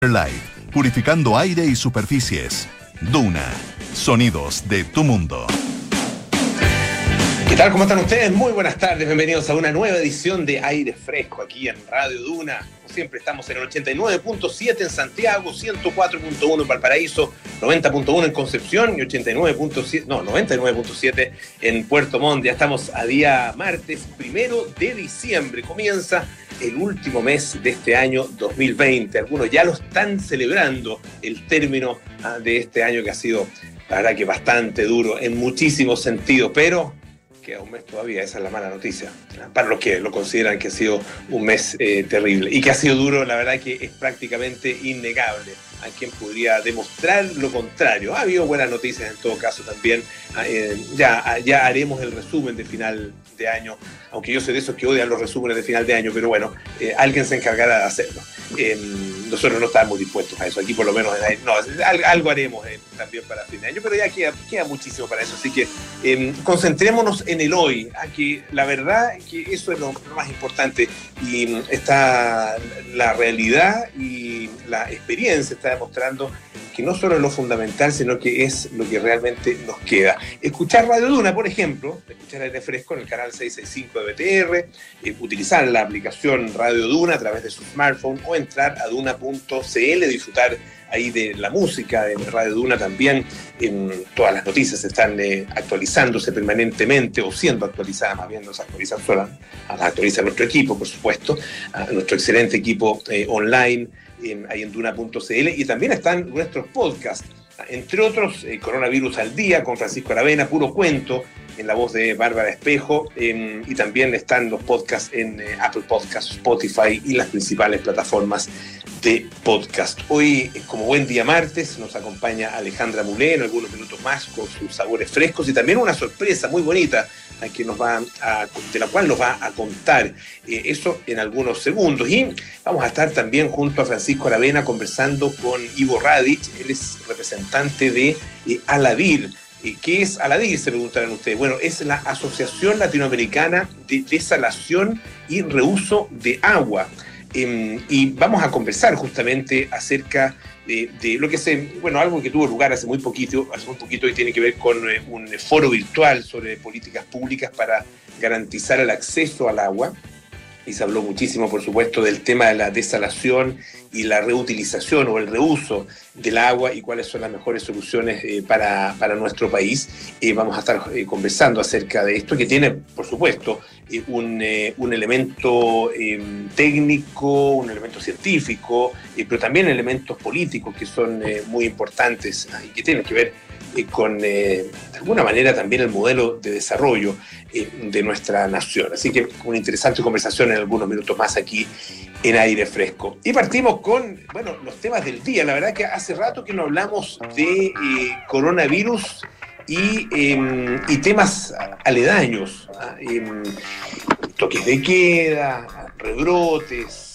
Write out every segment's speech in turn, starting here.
Light, purificando aire y superficies. Duna, sonidos de tu mundo. ¿Qué tal? ¿Cómo están ustedes? Muy buenas tardes, bienvenidos a una nueva edición de Aire Fresco aquí en Radio Duna. Como siempre estamos en el 89.7 en Santiago, 104.1 en Valparaíso, 90.1 en Concepción y 99.7 en Puerto Montt. Ya estamos a día martes 1 de diciembre, comienza el último mes de este año 2020. Algunos ya lo están celebrando, el término de este año que ha sido, la verdad, que bastante duro en muchísimos sentidos, pero queda un mes todavía, esa es la mala noticia, para los que lo consideran que ha sido un mes terrible y que ha sido duro. La verdad que es prácticamente innegable. Hay quien podría demostrar lo contrario. Ha habido buenas noticias en todo caso también. Ya haremos el resumen de final de año, aunque yo soy de esos que odian los resúmenes de final de año, pero bueno, alguien se encargará de hacerlo. Nosotros no estamos dispuestos a eso, aquí por lo menos algo haremos también para fin de año, pero ya queda muchísimo para eso, así que concentrémonos en el hoy, que la verdad que eso es lo más importante, y está la realidad y la experiencia está demostrando que no solo es lo fundamental, sino que es lo que realmente nos queda. Escuchar Radio Duna, por ejemplo, escuchar Aire Fresco en el canal 665 de BTR, utilizar la aplicación Radio Duna a través de su smartphone o entrar a duna.cl, disfrutar ahí de la música de Radio Duna también. Todas las noticias están actualizándose permanentemente o siendo actualizadas, más bien no se actualizan solas, las actualiza nuestro equipo, por supuesto, nuestro excelente equipo online, ahí en duna.cl, y también están nuestros podcasts, entre otros, Coronavirus al Día con Francisco Aravena, Puro Cuento, en la voz de Bárbara Espejo, y también están los podcasts en Apple Podcasts, Spotify y las principales plataformas de podcast. Hoy, como buen día martes, nos acompaña Alejandra Mulé en algunos minutos más con sus sabores frescos y también una sorpresa muy bonita que de la cual nos va a contar eso en algunos segundos. Y vamos a estar también junto a Francisco Aravena conversando con Ivo Radic. Él es representante de Aladir. ¿Qué es Aladir?, se preguntarán ustedes. Bueno, es la Asociación Latinoamericana de Desalación y Reuso de Agua. Y vamos a conversar justamente acerca de lo que algo que tuvo lugar hace muy poquito y tiene que ver con un foro virtual sobre políticas públicas para garantizar el acceso al agua. Y se habló muchísimo, por supuesto, del tema de la desalación y la reutilización o el reuso del agua y cuáles son las mejores soluciones para nuestro país. Vamos a estar conversando acerca de esto, que tiene, por supuesto, un elemento técnico, un elemento científico, pero también elementos políticos que son muy importantes y que tienen que ver con, de alguna manera, también el modelo de desarrollo de nuestra nación. Así que una interesante conversación en algunos minutos más aquí en Aire Fresco. Y partimos con, los temas del día. La verdad que hace rato que no hablamos de coronavirus y temas aledaños, toques de queda, rebrotes,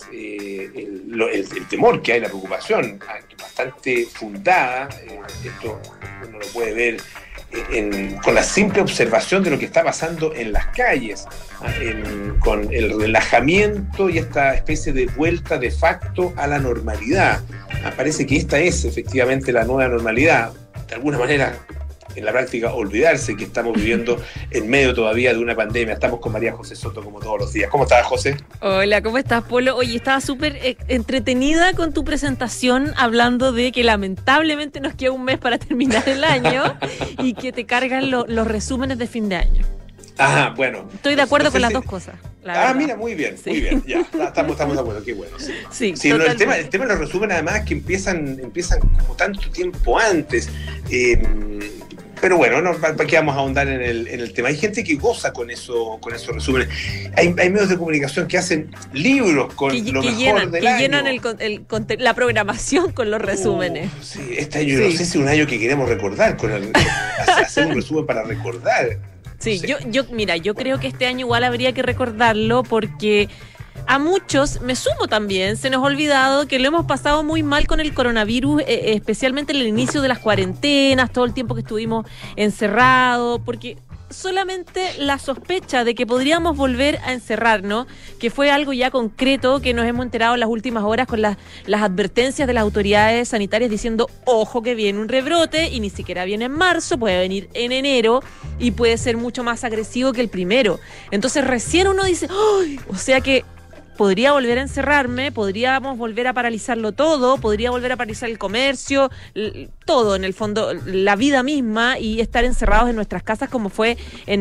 el temor que hay, la preocupación bastante fundada. Esto uno lo puede ver con la simple observación de lo que está pasando en las calles, con el relajamiento y esta especie de vuelta de facto a la normalidad. Parece que esta es efectivamente la nueva normalidad. De alguna manera, en la práctica, olvidarse que estamos viviendo en medio todavía de una pandemia. Estamos con María José Soto como todos los días. ¿Cómo estás, José? Hola, ¿cómo estás, Polo? Oye, estaba súper entretenida con tu presentación, hablando de que lamentablemente nos queda un mes para terminar el año y que te cargan los resúmenes de fin de año. Ajá, bueno. Estoy de acuerdo con las dos cosas. Mira, muy bien, sí. Muy bien, ya, estamos de acuerdo, qué bueno. Sí, el tema de los resúmenes, además, que empiezan como tanto tiempo antes. Pero bueno, ¿para qué vamos a ahondar en el tema? Hay gente que goza con esos resúmenes. Hay medios de comunicación que hacen libros con lo mejor del año. Que llenan la programación con los resúmenes. Sí, este año no sé si es un año que queremos recordar, hacer un resumen para recordar. Sí, yo creo que este año igual habría que recordarlo porque a muchos, me sumo también, se nos ha olvidado que lo hemos pasado muy mal con el coronavirus, especialmente en el inicio de las cuarentenas, todo el tiempo que estuvimos encerrados, porque solamente la sospecha de que podríamos volver a encerrarnos, que fue algo ya concreto que nos hemos enterado en las últimas horas con las advertencias de las autoridades sanitarias diciendo, ojo que viene un rebrote y ni siquiera viene en marzo, puede venir en enero y puede ser mucho más agresivo que el primero. Entonces recién uno dice, ¡ay! O sea que podría volver a encerrarme, podríamos volver a paralizarlo todo, podría volver a paralizar el comercio, todo en el fondo, la vida misma, y estar encerrados en nuestras casas como fue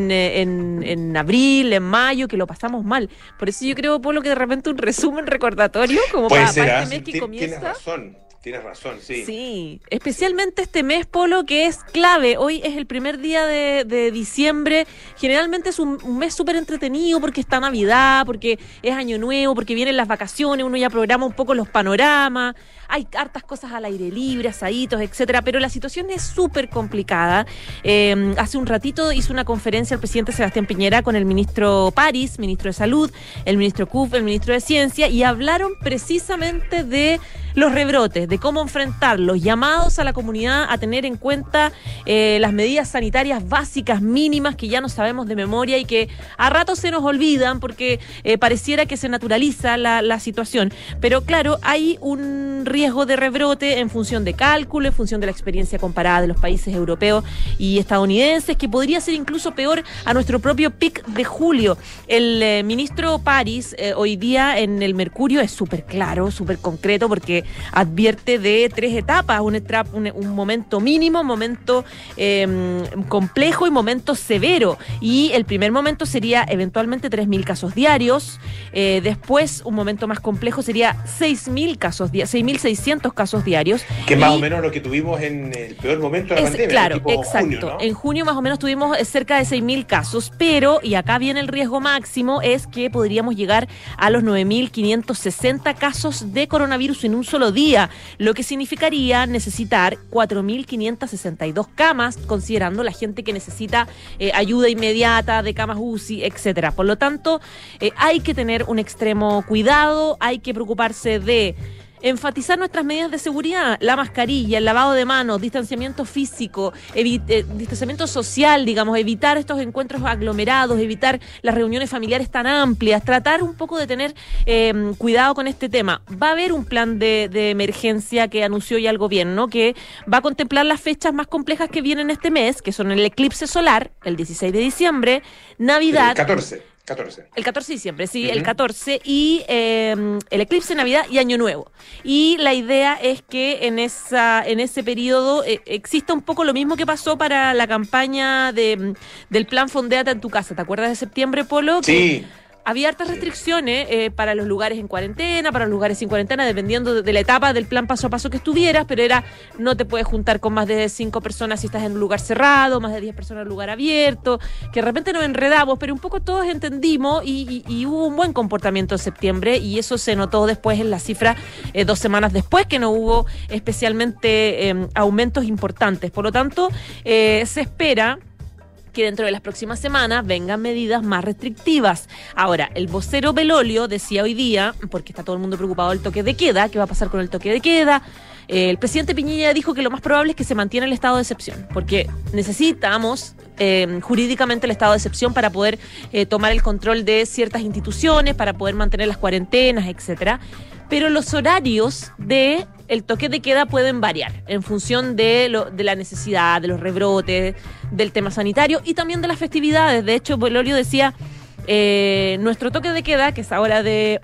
en abril, en mayo, que lo pasamos mal. Por eso yo creo, Polo, que de repente un resumen recordatorio como para este mes que comienza. Tienes razón, sí. Sí, especialmente este mes, Polo, que es clave. Hoy es el primer día de diciembre. Generalmente es un mes súper entretenido porque está Navidad, porque es Año Nuevo, porque vienen las vacaciones, uno ya programa un poco los panoramas. Hay hartas cosas al aire libre, asaditos, etcétera, pero la situación es súper complicada. Hace un ratito hizo una conferencia el presidente Sebastián Piñera con el ministro París, ministro de Salud, el ministro Kuf, el ministro de Ciencia, y hablaron precisamente de los rebrotes, de cómo enfrentarlos, llamados a la comunidad a tener en cuenta las medidas sanitarias básicas, mínimas, que ya no sabemos de memoria y que a ratos se nos olvidan porque pareciera que se naturaliza la situación. Pero claro, hay un riesgo de rebrote en función de cálculo, en función de la experiencia comparada de los países europeos y estadounidenses, que podría ser incluso peor a nuestro propio pic de julio. El ministro París hoy día en el Mercurio es súper claro, súper concreto, porque advierte de 3 etapas, un momento mínimo, momento complejo y momento severo. Y el primer momento sería eventualmente 3.000 casos diarios, después un momento más complejo sería 6.600 casos diarios. Que es más o menos lo que tuvimos en el peor momento de la pandemia. Claro, tipo exacto. Junio, ¿no? En junio más o menos tuvimos cerca de 6.000 casos, pero, y acá viene el riesgo máximo, es que podríamos llegar a los 9.560 casos de coronavirus en un solo día, lo que significaría necesitar 4.562 camas, considerando la gente que necesita ayuda inmediata de camas UCI, etcétera. Por lo tanto, hay que tener un extremo cuidado, hay que preocuparse de enfatizar nuestras medidas de seguridad, la mascarilla, el lavado de manos, distanciamiento físico, distanciamiento social, digamos, evitar estos encuentros aglomerados, evitar las reuniones familiares tan amplias, tratar un poco de tener cuidado con este tema. Va a haber un plan de emergencia que anunció ya el gobierno, que va a contemplar las fechas más complejas que vienen este mes, que son el eclipse solar, el 16 de diciembre, Navidad... El 14. El 14 de diciembre, sí, el 14, y el eclipse, Navidad y Año Nuevo. Y la idea es que en ese periodo exista un poco lo mismo que pasó para la campaña del plan Fondéate en tu casa. ¿Te acuerdas de septiembre, Polo? Sí. Había hartas restricciones para los lugares en cuarentena, para los lugares sin cuarentena, dependiendo de la etapa del plan paso a paso que estuvieras, pero era, no te puedes juntar con más de 5 personas si estás en un lugar cerrado, más de 10 personas en un lugar abierto, que de repente nos enredamos, pero un poco todos entendimos y hubo un buen comportamiento en septiembre, y eso se notó después en la cifra 2 semanas después, que no hubo especialmente aumentos importantes. Por lo tanto, se espera que dentro de las próximas semanas vengan medidas más restrictivas. Ahora, el vocero Belolio decía hoy día, porque está todo el mundo preocupado del toque de queda, ¿qué va a pasar con el toque de queda? El presidente Piñera dijo que lo más probable es que se mantiene el estado de excepción, porque necesitamos jurídicamente el estado de excepción para poder tomar el control de ciertas instituciones, para poder mantener las cuarentenas, etcétera. Pero los horarios de el toque de queda pueden variar en función de la necesidad, de los rebrotes, del tema sanitario y también de las festividades. De hecho, Belolio decía, nuestro toque de queda, que es ahora de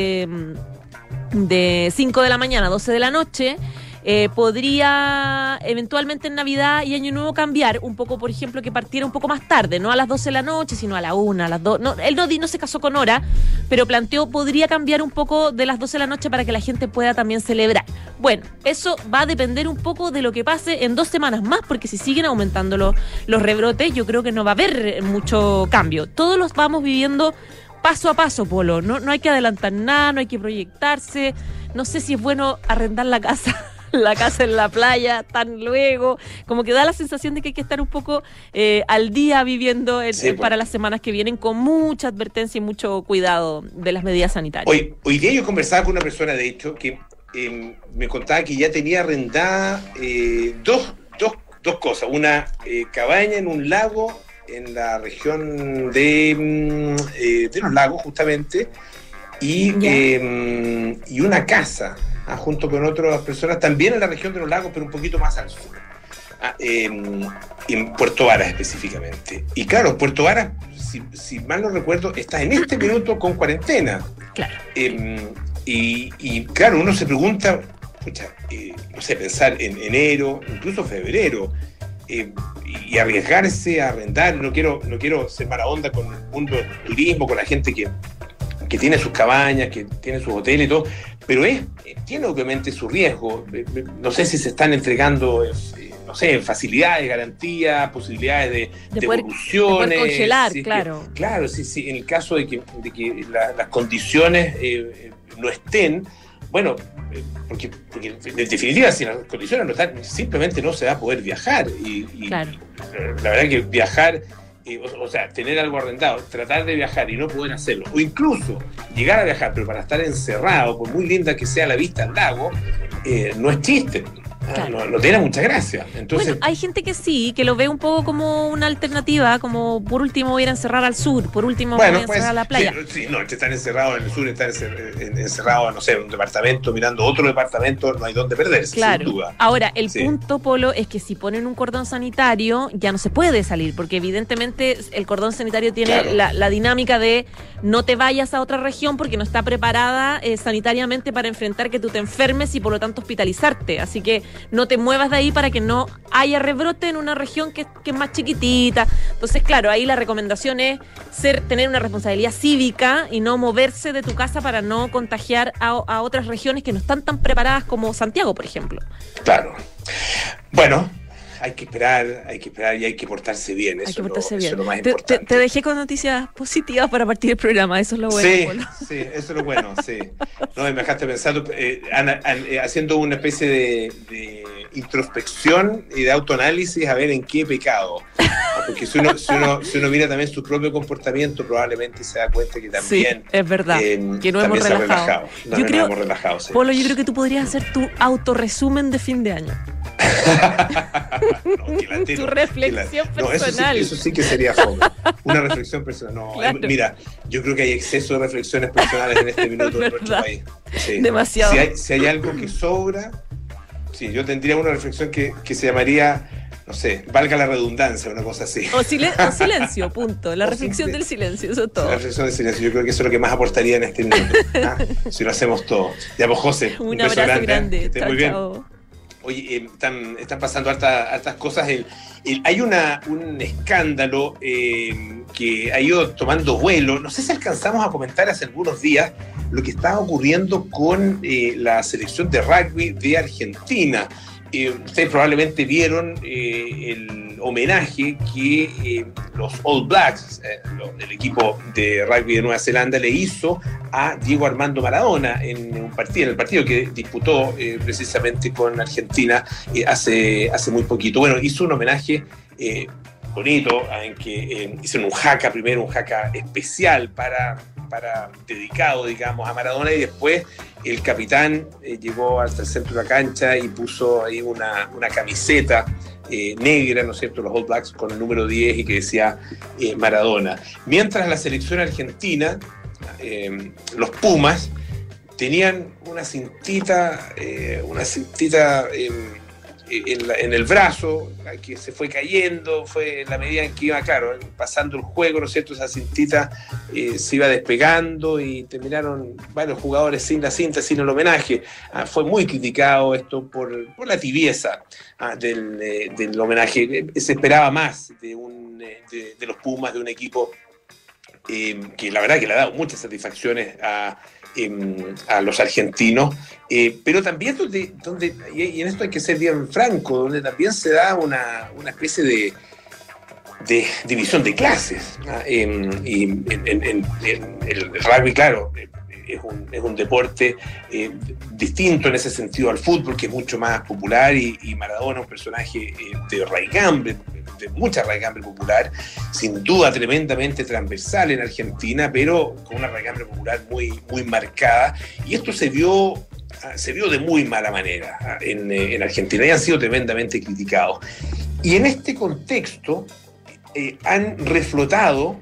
5 de la mañana a 12 de la noche, podría eventualmente en Navidad y Año Nuevo cambiar un poco, por ejemplo, que partiera un poco más tarde, no a las 12 de la noche, sino a la 1, a las 2. No, él no se casó con hora, pero planteó, podría cambiar un poco de las 12 de la noche para que la gente pueda también celebrar. Bueno, eso va a depender un poco de lo que pase en 2 semanas más, porque si siguen aumentando los rebrotes, yo creo que no va a haber mucho cambio. Todos los vamos viviendo paso a paso, Polo. No hay que adelantar nada, no hay que proyectarse. No sé si es bueno arrendar la casa en la playa tan luego, como que da la sensación de que hay que estar un poco al día viviendo para las semanas que vienen, con mucha advertencia y mucho cuidado de las medidas sanitarias. Hoy día yo conversaba con una persona, de hecho, que me contaba que ya tenía arrendada dos cosas, una cabaña en un lago en la región de Los Lagos, justamente, y una casa, junto con otras personas, también en la región de Los Lagos, pero un poquito más al sur, en Puerto Varas específicamente. Y claro, Puerto Varas, si mal no recuerdo, está en este minuto con cuarentena. Claro. Y claro, uno se pregunta, no sé, pensar en enero, incluso febrero, y arriesgarse a arrendar. No quiero ser mala onda con el mundo del turismo, con la gente que tiene sus cabañas, que tiene sus hoteles y todo, pero tiene obviamente su riesgo. No sé si se están entregando no sé, facilidades, garantías, posibilidades de devoluciones. De poder congelar, sí, claro. Claro, sí, en el caso de que las condiciones no estén, bueno, porque en definitiva, si las condiciones no están, simplemente no se va a poder viajar. Y claro. La verdad que viajar, o sea, tener algo arrendado, tratar de viajar y no poder hacerlo, o incluso llegar a viajar, pero para estar encerrado, por muy linda que sea la vista al lago, no es chiste. Claro. No tiene mucha gracia. Entonces, bueno, hay gente que sí, que lo ve un poco como una alternativa, como por último voy a ir a encerrar al sur, por último voy a encerrar a la playa. Sí, no, estar encerrado en el sur, estar encerrado, no sé, en un departamento, mirando otro departamento, no hay dónde perderse, claro. Sin duda. Ahora, el punto, Polo, es que si ponen un cordón sanitario, ya no se puede salir, porque evidentemente el cordón sanitario tiene la dinámica de no te vayas a otra región porque no está preparada sanitariamente para enfrentar que tú te enfermes y por lo tanto hospitalizarte. Así que no te muevas de ahí para que no haya rebrote en una región que es más chiquitita. Entonces, claro, ahí la recomendación es tener una responsabilidad cívica y no moverse de tu casa para no contagiar a otras regiones que no están tan preparadas como Santiago, por ejemplo. Claro. Bueno, hay que esperar y hay que portarse bien. Eso es lo más importante. Te dejé con noticias positivas para partir del programa, eso es lo bueno. Sí, eso es lo bueno, sí. No, me dejaste pensando, haciendo una especie de introspección y de autoanálisis a ver en qué he pecado. Porque si uno mira también su propio comportamiento, probablemente se da cuenta que también... Sí, es verdad, que no hemos relajado. Hemos relajado, sí. Polo, yo creo que tú podrías hacer tu autorresumen de fin de año. Tu reflexión personal. Eso sí que sería fome. Una reflexión personal. No, claro. Mira, yo creo que hay exceso de reflexiones personales en este minuto en nuestro país. Sí. Demasiado. Si hay algo que sobra, sí, yo tendría una reflexión que se llamaría, no sé, valga la redundancia, una cosa así. O silencio, punto. La reflexión del silencio, eso es todo. La reflexión del silencio, yo creo que eso es lo que más aportaría en este minuto. Si lo hacemos todo. Ya, pues, José, un abrazo grande. Chao, muy bien. Chao. Oye, están pasando hartas cosas. Hay un escándalo que ha ido tomando vuelo. No sé si alcanzamos a comentar hace algunos días lo que estaba ocurriendo con la selección de rugby de Argentina. Ustedes probablemente vieron el homenaje que los All Blacks, el equipo de rugby de Nueva Zelanda, le hizo a Diego Armando Maradona en el partido que disputó precisamente con Argentina hace muy poquito. Bueno, hizo un homenaje bonito en que hicieron un haka primero, un haka especial para dedicado, digamos, a Maradona, y después el capitán llegó hasta el centro de la cancha y puso ahí una camiseta negra, ¿no es cierto?, los All Blacks con el número 10 y que decía Maradona. Mientras la selección argentina, los Pumas, tenían una cintita en el brazo que se fue cayendo, fue en la medida en que iba, claro, pasando el juego, ¿no es cierto? Esa cintita se iba despegando y terminaron varios jugadores sin la cinta, sin el homenaje. Fue muy criticado esto por la tibieza del homenaje. Se esperaba más de los Pumas, de un equipo que la verdad que le ha dado muchas satisfacciones a los argentinos, pero también donde y en esto hay que ser bien franco, donde también se da una especie de división de clases. Y en el rugby, claro, es un deporte distinto en ese sentido al fútbol, que es mucho más popular, y Maradona, un personaje de mucha raigambre popular, sin duda tremendamente transversal en Argentina, pero con una raigambre popular muy, muy marcada, y esto se vio de muy mala manera en Argentina, y han sido tremendamente criticados. Y en este contexto, han reflotado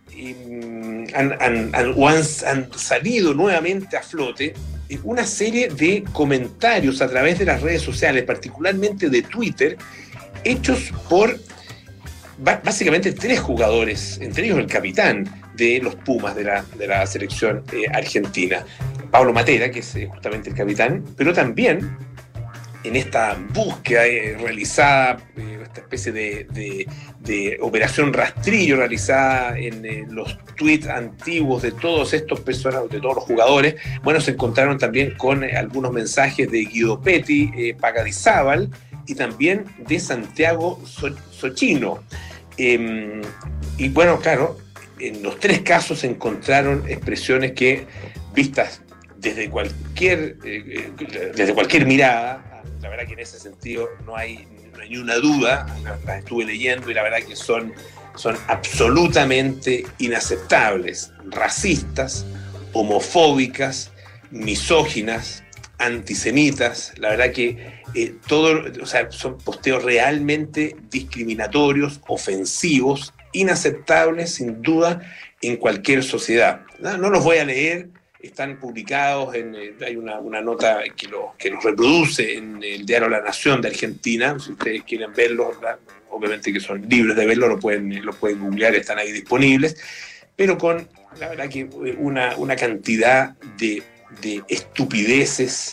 han salido nuevamente a flote una serie de comentarios a través de las redes sociales, particularmente de Twitter, hechos por básicamente 3 jugadores, entre ellos el capitán de los Pumas de la selección argentina, Pablo Matera, que es justamente el capitán, pero también en esta búsqueda realizada, esta especie de operación rastrillo realizada en los tweets antiguos de todos estos personajes, de todos los jugadores, bueno, se encontraron también con algunos mensajes de Guido Petti, Pagadizábal y también de Santiago Sochino. Y bueno, claro, en los 3 casos se encontraron expresiones que, vistas desde cualquier mirada, la verdad que en ese sentido no hay ni una duda, las estuve leyendo y la verdad que son absolutamente inaceptables, racistas, homofóbicas, misóginas, antisemitas. La verdad que son posteos realmente discriminatorios, ofensivos, inaceptables sin duda en cualquier sociedad. No los voy a leer. Están publicados, hay una nota que los reproduce en el diario La Nación de Argentina. Si ustedes quieren verlos, obviamente que son libres de verlo, lo pueden googlear, están ahí disponibles, pero con, la verdad que una cantidad de estupideces,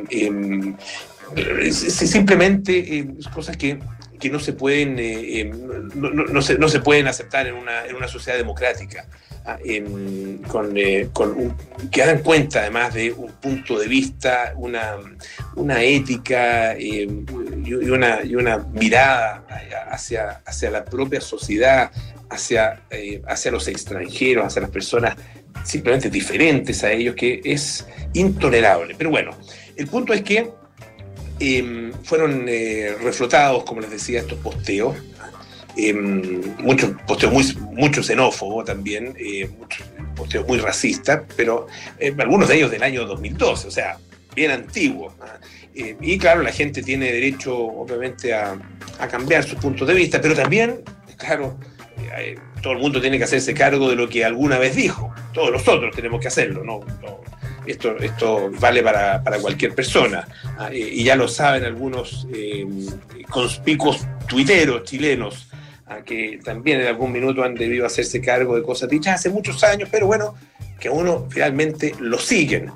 simplemente cosas que no se pueden no se pueden aceptar en una sociedad democrática, que dan cuenta además de un punto de vista, una ética y una mirada hacia la propia sociedad, hacia los extranjeros, hacia las personas simplemente diferentes a ellos, que es intolerable. Pero bueno, el punto es que fueron reflotados, como les decía, estos posteos, muchos posteos mucho xenófobos también, muchos posteos muy racistas, pero algunos de ellos del año 2012, o sea, bien antiguos. Y claro, la gente tiene derecho, obviamente, a cambiar sus puntos de vista, pero también, claro, todo el mundo tiene que hacerse cargo de lo que alguna vez dijo. Todos nosotros tenemos que hacerlo, ¿no? Esto vale para cualquier persona, y ya lo saben algunos conspicuos tuiteros chilenos, que también en algún minuto han debido hacerse cargo de cosas dichas hace muchos años, pero bueno, que a uno finalmente lo siguen.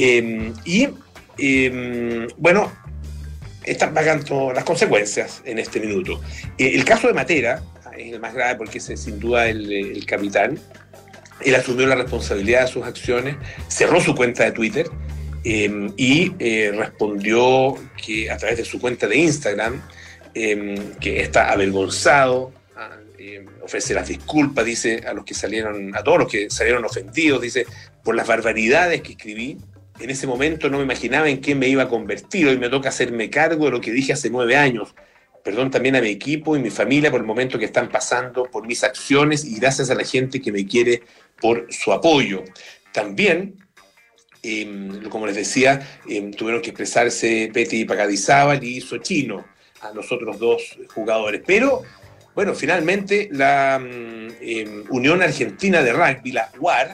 Bueno, están pagando las consecuencias en este minuto. El caso de Matera es el más grave porque es sin duda el capitán. Él asumió la responsabilidad de sus acciones, cerró su cuenta de Twitter y respondió que a través de su cuenta de Instagram, que está avergonzado, ofrece las disculpas, dice, a todos los que salieron ofendidos, dice, por las barbaridades que escribí. En ese momento no me imaginaba en qué me iba a convertir, hoy me toca hacerme cargo de lo que dije hace 9 años. Perdón también a mi equipo y mi familia por el momento que están pasando, por mis acciones, y gracias a la gente que me quiere por su apoyo. También, como les decía, tuvieron que expresarse Petti Pagadizábal y Sochino, a los otros 2 jugadores. Pero, bueno, finalmente la Unión Argentina de Rugby, la UAR,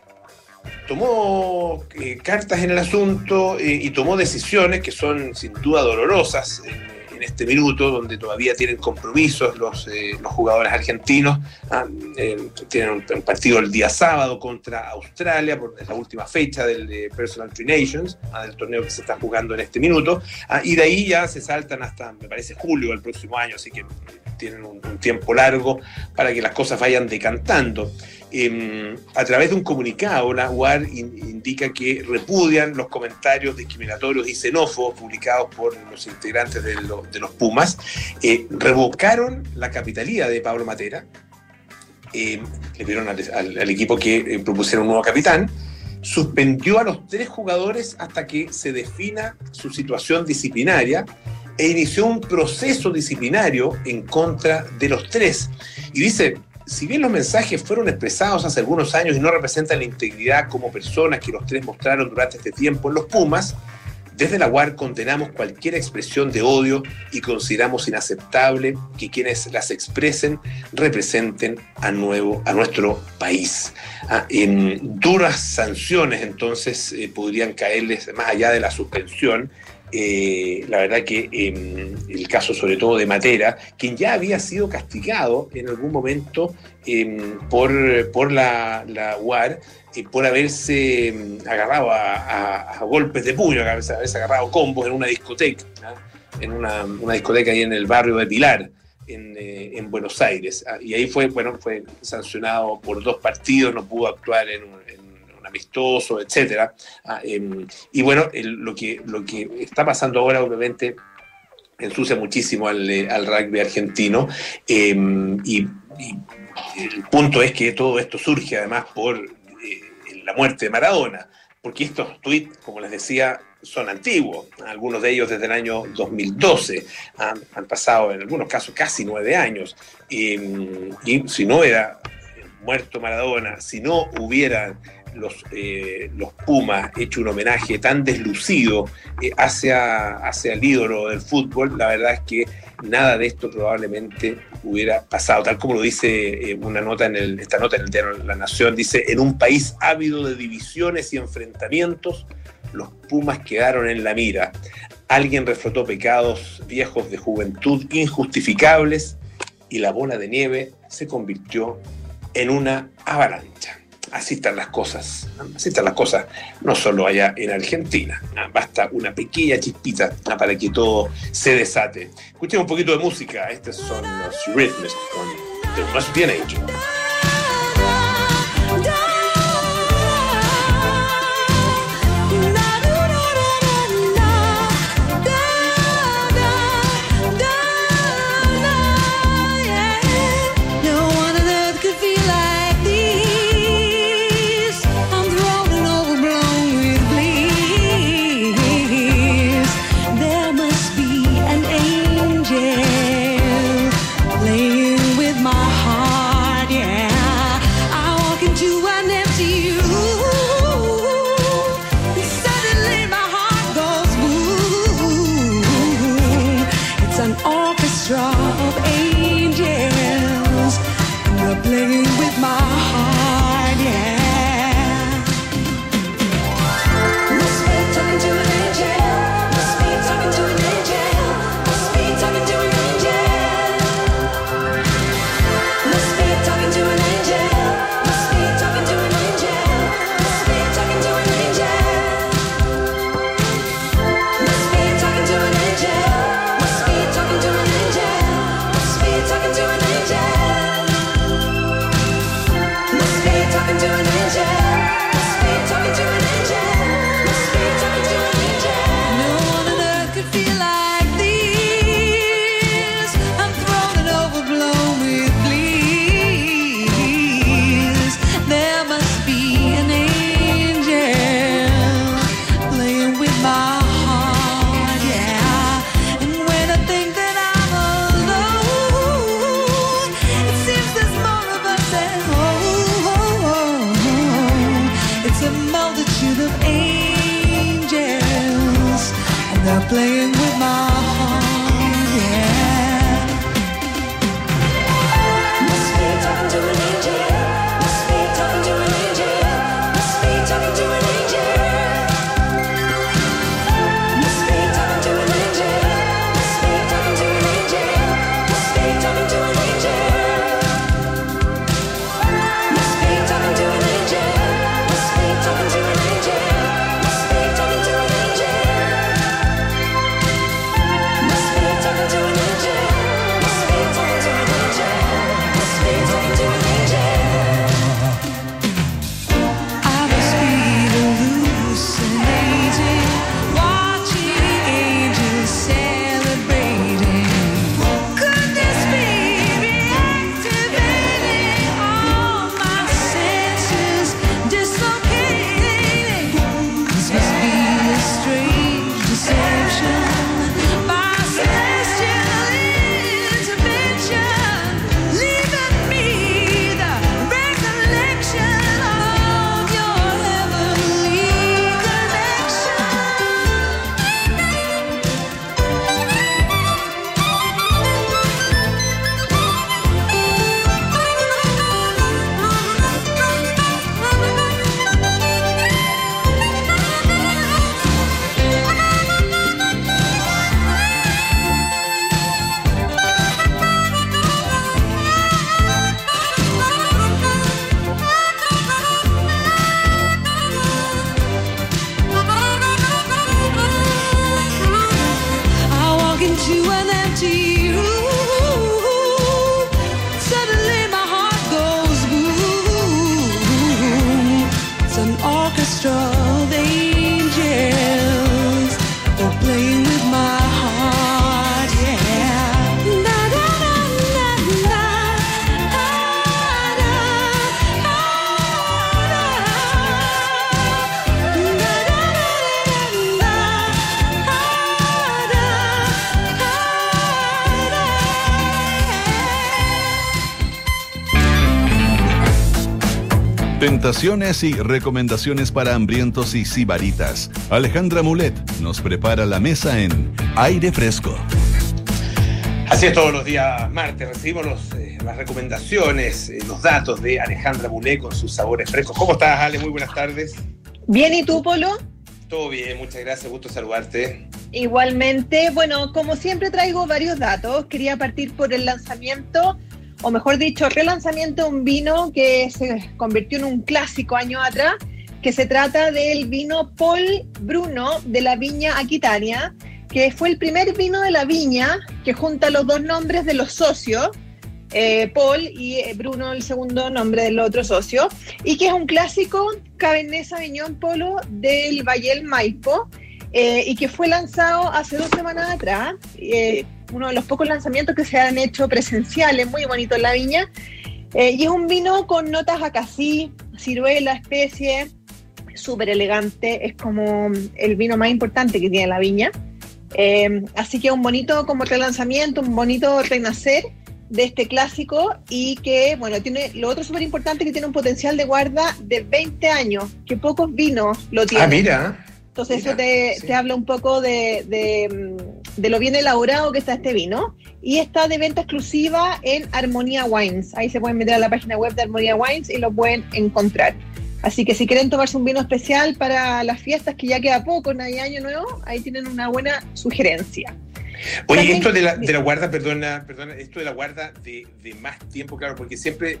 tomó cartas en el asunto y tomó decisiones que son sin duda dolorosas en este minuto, donde todavía tienen compromisos los jugadores argentinos. Tienen un partido el día sábado contra Australia, es la última fecha del Personal Tri Nations, del torneo que se está jugando en este minuto, y de ahí ya se saltan hasta, me parece, julio del próximo año, así que tienen un tiempo largo para que las cosas vayan decantando. A través de un comunicado, la UAR indica que repudian los comentarios discriminatorios y xenófobos publicados por los integrantes de los Pumas, revocaron la capitalía de Pablo Matera, le pidieron al equipo que propusiera un nuevo capitán, suspendió a los 3 jugadores hasta que se defina su situación disciplinaria e inició un proceso disciplinario en contra de los 3. Y dice, si bien los mensajes fueron expresados hace algunos años y no representan la integridad como personas que los 3 mostraron durante este tiempo en los Pumas, Desde la UAR condenamos cualquier expresión de odio y consideramos inaceptable que quienes las expresen representen a nuestro país. Duras sanciones entonces podrían caerles más allá de la suspensión. La verdad que el caso sobre todo de Matera, quien ya había sido castigado en algún momento por la UAR, por haberse agarrado a golpes de puño, haberse agarrado combos en una discoteca, ¿no? En una discoteca ahí en el barrio de Pilar, en Buenos Aires. Y ahí fue sancionado por 2 partidos, no pudo actuar en un amistoso, etcétera. Y bueno, lo que está pasando ahora obviamente ensucia muchísimo al rugby argentino, y el punto es que todo esto surge además por la muerte de Maradona, porque estos tuits, como les decía, son antiguos, algunos de ellos desde el año 2012, han pasado en algunos casos casi 9 años, y si no hubiera muerto Maradona, si no hubieran los Pumas hecho un homenaje tan deslucido hacia el ídolo del fútbol, la verdad es que nada de esto probablemente hubiera pasado, tal como lo dice esta nota en el diario La Nación. Dice: en un país ávido de divisiones y enfrentamientos, los Pumas quedaron en la mira. Alguien reflotó pecados viejos de juventud injustificables y la bola de nieve se convirtió en una avalancha. Así están las cosas, no solo allá en Argentina. Basta una pequeña chispita para que todo se desate. Escuchemos un poquito de música. Estos son los Rhythms con The Must Be an Angel. to an empty room. Suddenly my heart goes boom. It's an orchestra of angels. They're playing with my heart, yeah. Na na na na na. Ah, na, ah, na. Na na na na. Ah, na, ah, na. Tentaciones y recomendaciones para hambrientos y sibaritas. Alejandra Mulet nos prepara la mesa en Aire Fresco. Así es, todos los días martes recibimos las recomendaciones, los datos de Alejandra Mulet con sus sabores frescos. ¿Cómo estás, Ale? Muy buenas tardes. Bien, ¿y tú, Polo? Todo bien, muchas gracias, gusto saludarte. Igualmente, bueno, como siempre traigo varios datos. Quería partir por el lanzamiento, o mejor dicho, relanzamiento de un vino que se convirtió en un clásico años atrás, que se trata del vino Paul Bruno de la viña Aquitania, que fue el primer vino de la viña que junta los dos nombres de los socios, Paul y Bruno, el segundo nombre del otro socio, y que es un clásico Cabernet Sauvignon, Polo, del Valle Maipo, y que fue lanzado hace 2 semanas atrás, uno de los pocos lanzamientos que se han hecho presenciales, muy bonito en la viña, y es un vino con notas acací, ciruela, especie, súper elegante, es como el vino más importante que tiene la viña, así que un bonito como relanzamiento, un bonito renacer de este clásico, y que, bueno, tiene lo otro súper importante, que tiene un potencial de guarda de 20 años, que pocos vinos lo tienen. Ah, mira. Entonces eso te habla un poco de lo bien elaborado que está este vino, y está de venta exclusiva en Armonía Wines. Ahí se pueden meter a la página web de Armonía Wines y lo pueden encontrar. Así que si quieren tomarse un vino especial para las fiestas, que ya queda poco, Navidad, Año Nuevo, ahí tienen una buena sugerencia. Oye, También, esto de la guarda, perdona, esto de la guarda de más tiempo, claro, porque siempre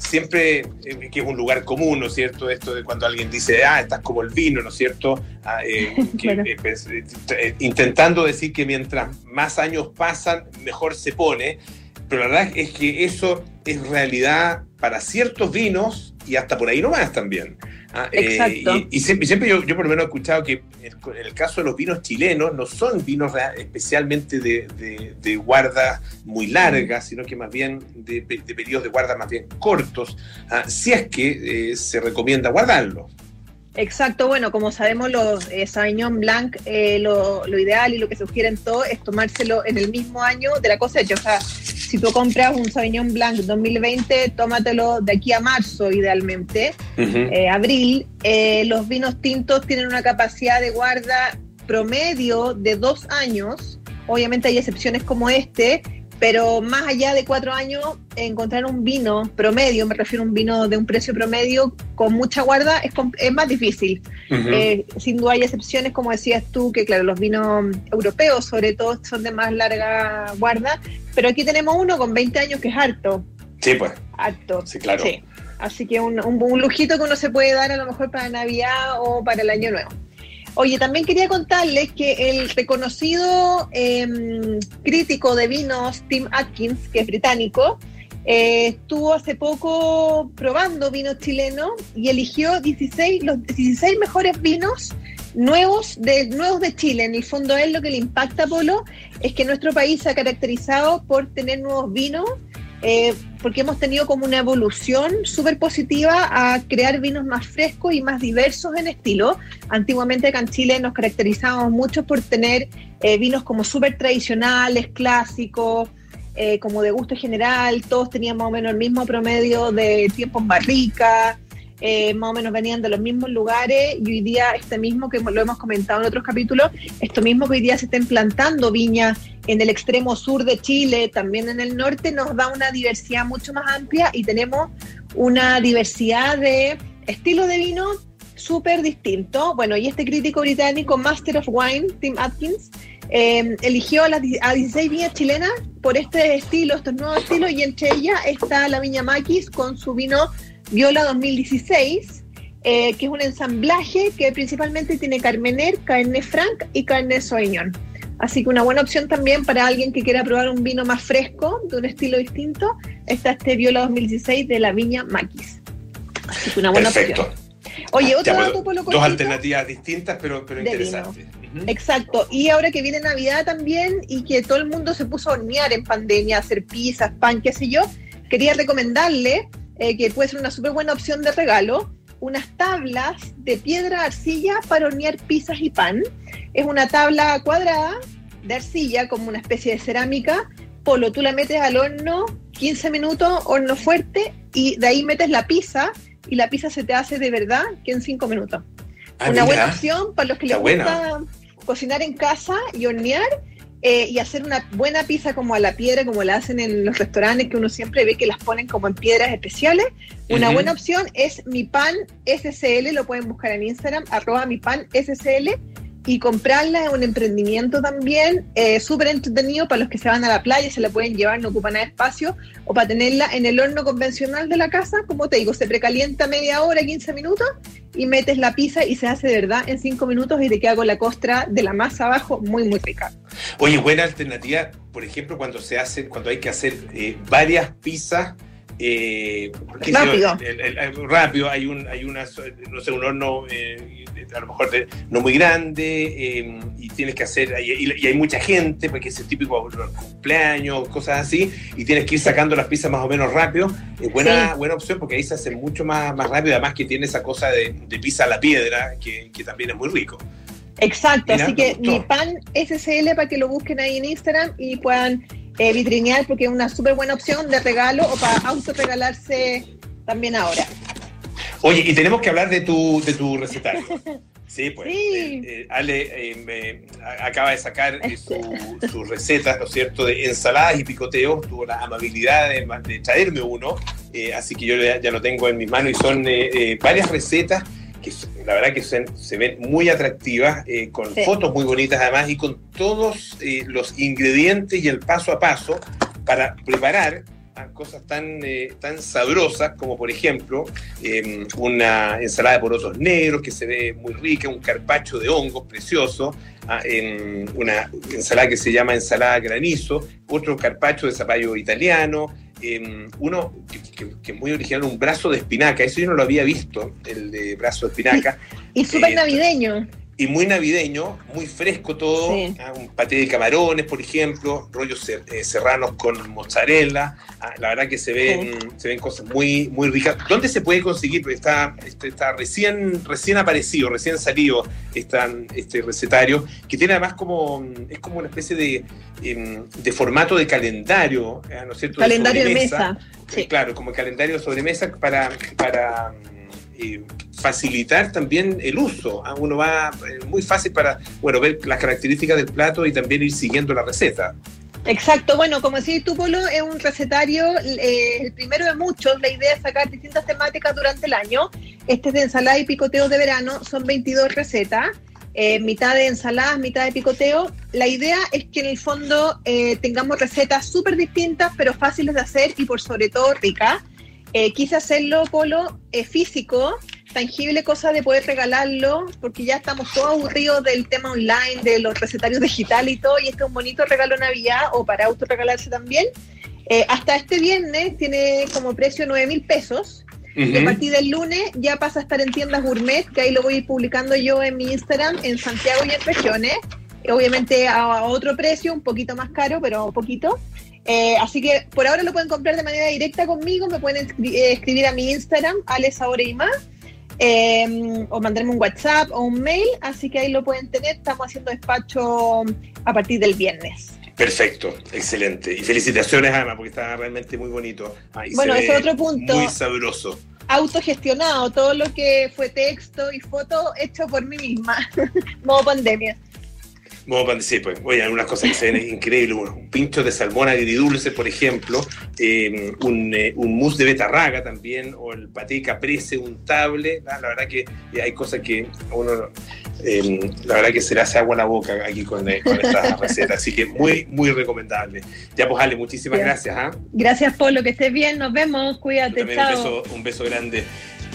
que es un lugar común, ¿no es cierto? Esto de cuando alguien dice, estás como el vino, ¿no es cierto? Bueno. Intentando decir que mientras más años pasan, mejor se pone, pero la verdad es que eso es realidad para ciertos vinos y hasta por ahí nomás también. Exacto. Y siempre yo por lo menos he escuchado que en el caso de los vinos chilenos no son vinos especialmente de guarda muy largas, sino que más bien de periodos de guarda más bien cortos, si es que se recomienda guardarlo. Exacto, bueno, como sabemos, los Sauvignon Blanc, lo ideal y lo que sugieren todos es tomárselo en el mismo año de la cosecha. O sea, si tú compras un Sauvignon Blanc 2020, tómatelo de aquí a marzo, idealmente, abril. Los vinos tintos tienen una capacidad de guarda promedio de 2 años. Obviamente hay excepciones como este, pero más allá de 4 años, encontrar un vino promedio, me refiero a un vino de un precio promedio con mucha guarda, es más difícil. Sin duda hay excepciones, como decías tú, que claro, los vinos europeos sobre todo son de más larga guarda, pero aquí tenemos uno con 20 años que es harto. Sí, pues. Harto. Sí, claro. Sí. Así que un lujito que uno se puede dar a lo mejor para Navidad o para el Año Nuevo. Oye, también quería contarles que el reconocido crítico de vinos, Tim Atkins, que es británico, estuvo hace poco probando vinos chilenos y eligió los 16 mejores vinos nuevos de Chile. En el fondo, a él lo que le impacta, Polo, es que nuestro país se ha caracterizado por tener nuevos vinos, porque hemos tenido como una evolución súper positiva a crear vinos más frescos y más diversos en estilo. Antiguamente acá en Chile nos caracterizábamos mucho por tener vinos como súper tradicionales, clásicos, como de gusto general. Todos tenían más o menos el mismo promedio de tiempo en barrica, más o menos venían de los mismos lugares, y hoy día mismo que lo hemos comentado en otros capítulos, esto mismo que hoy día se está implantando viñas en el extremo sur de Chile, también en el norte, nos da una diversidad mucho más amplia y tenemos una diversidad de estilos de vino súper distinto. Bueno, y este crítico británico, Master of Wine, Tim Atkins, eligió a 16 viñas chilenas por estos nuevos estilos, y entre ellas está la viña Maquis con su vino Viola 2016, que es un ensamblaje que principalmente tiene Carmener, Cabernet Franc y Cabernet Sauvignon. Así que una buena opción también para alguien que quiera probar un vino más fresco, de un estilo distinto, está este Viola 2016 de la Viña Maquis. Así que una buena Perfecto. opción. Oye, otro Ya, dato, Polo, dos cortito. alternativas distintas, pero De interesantes. Ujú. Exacto, y ahora que viene Navidad también y que todo el mundo se puso a hornear en pandemia, a hacer pizzas, pan, qué sé yo, quería recomendarle que puede ser una súper buena opción de regalo, unas tablas de piedra arcilla para hornear pizzas y pan. Es una tabla cuadrada de arcilla, como una especie de cerámica. Polo, tú la metes al horno 15 minutos, horno fuerte, y de ahí metes la pizza, y la pizza se te hace de verdad que en 5 minutos. Ah, Una mira. buena opción para los que les Está buena. gusta cocinar en casa y hornear, y hacer una buena pizza como a la piedra, como la hacen en los restaurantes, que uno siempre ve que las ponen como en piedras especiales. Una Ujú. buena opción es Mi Pan SCL, lo pueden buscar en Instagram, @mipanscl, y comprarla. Es un emprendimiento también súper entretenido para los que se van a la playa, se la pueden llevar, no ocupa nada de espacio, o para tenerla en el horno convencional de la casa. Como te digo, se precalienta media hora, 15 minutos, y metes la pizza y se hace de verdad en 5 minutos, y te queda con la costra de la masa abajo muy, muy rica. Oye, buena alternativa, por ejemplo, cuando hay que hacer varias pizzas. ¿Qué sé yo? Rápido. Rápido, hay una, no sé, un horno a lo mejor no muy grande, y tienes que hacer, y hay mucha gente, porque es el típico cumpleaños, cosas así, y tienes que ir sacando las pizzas más o menos rápido. Buena opción, porque ahí se hace mucho más rápido, además que tiene esa cosa de pizza a la piedra, que también es muy rico. Exacto, Mira, así me que gustó. Mi Pan SCL, para que lo busquen ahí en Instagram y puedan vitrinear, porque es una súper buena opción de regalo o para autorregalarse también ahora. Oye, y tenemos que hablar de tu recetario. Sí, pues. Sí. Ale acaba de sacar sus recetas, ¿no es cierto?, de ensaladas y picoteos. Tuvo la amabilidad de traerme uno, así que yo ya lo tengo en mis manos, y son varias recetas que la verdad que se ven muy atractivas, con fotos muy bonitas además, y con todos los ingredientes y el paso a paso para preparar cosas tan sabrosas como, por ejemplo, una ensalada de porotos negros que se ve muy rica, un carpaccio de hongos precioso, una ensalada que se llama ensalada granizo, otro carpaccio de zapallo italiano, uno que es muy original, un brazo de espinaca. Eso yo no lo había visto, el de brazo de espinaca. Y súper navideño. Y muy navideño, muy fresco todo. Sí. Un paté de camarones, por ejemplo, rollos serranos con mozzarella. La verdad que se ven cosas muy, muy ricas. ¿Dónde se puede conseguir? Porque está recién aparecido, recién salido este recetario, que tiene además es como una especie de formato de calendario, ¿no es cierto? Calendario de mesa. Sí. Claro, como calendario de sobremesa para facilitar también el uso. Uno va muy fácil para ver las características del plato y también ir siguiendo la receta. Exacto, bueno, como decís tú, Polo, es un recetario, el primero de muchos. La idea es sacar distintas temáticas durante el año. Este es de ensalada y picoteos de verano, son 22 recetas, mitad de ensaladas, mitad de picoteo. La idea es que en el fondo tengamos recetas súper distintas, pero fáciles de hacer y por sobre todo ricas. Quise hacerlo, Polo, físico, tangible, cosa de poder regalarlo, porque ya estamos todos aburridos del tema online, de los recetarios digitales y todo, y este es un bonito regalo de Navidad o para autorregalarse también. Hasta este viernes tiene como precio 9.000 pesos. Y a partir del lunes ya pasa a estar en tiendas gourmet, que ahí lo voy a ir publicando yo en mi Instagram, en Santiago y en regiones. Obviamente a otro precio, un poquito más caro, pero poquito. Así que por ahora lo pueden comprar de manera directa conmigo, me pueden escribir a mi Instagram, alesaoreima, o mandarme un WhatsApp o un mail, así que ahí lo pueden tener. Estamos haciendo despacho a partir del viernes. Perfecto, excelente. Y felicitaciones, Ana, porque está realmente muy bonito. Bueno, ese es otro punto. Muy sabroso. Autogestionado, todo lo que fue texto y foto hecho por mí misma, modo pandemia. Sí, pues, oye, algunas cosas que se ven increíbles, un pincho de salmón agridulce, por ejemplo, un mousse de betarraga también, o el paté caprese untable. La verdad que hay cosas que a uno, la verdad que se le hace agua a la boca aquí con estas recetas, así que muy, muy recomendable. Ya pues, Ale, muchísimas gracias. Gracias, Polo, que estés bien, nos vemos, cuídate, También chao. un beso grande.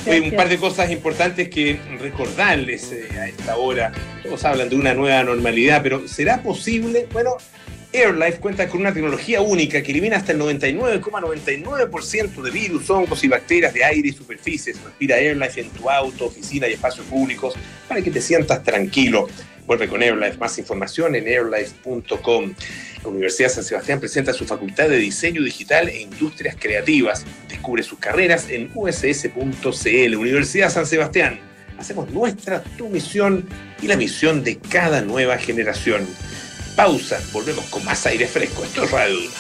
Un par de cosas importantes que recordarles a esta hora. Todos hablan de una nueva normalidad, pero ¿será posible? Bueno, AirLife cuenta con una tecnología única que elimina hasta el 99,99% de virus, hongos y bacterias de aire y superficies. Respira AirLife en tu auto, oficina y espacios públicos para que te sientas tranquilo. Vuelve con AirLife. Más información en airlife.com. La Universidad San Sebastián presenta su Facultad de Diseño Digital e Industrias Creativas. Descubre sus carreras en uss.cl. Universidad San Sebastián. Hacemos nuestra tu misión y la misión de cada nueva generación. Pausa, volvemos con más aire fresco. Esto es Radio Duna.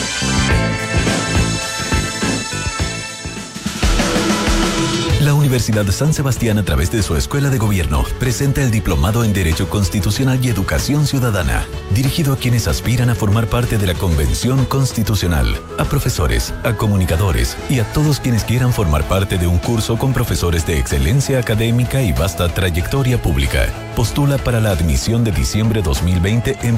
La Universidad de San Sebastián, a través de su Escuela de Gobierno, presenta el Diplomado en Derecho Constitucional y Educación Ciudadana, dirigido a quienes aspiran a formar parte de la Convención Constitucional, a profesores, a comunicadores y a todos quienes quieran formar parte de un curso con profesores de excelencia académica y vasta trayectoria pública. Postula para la admisión de diciembre 2020 en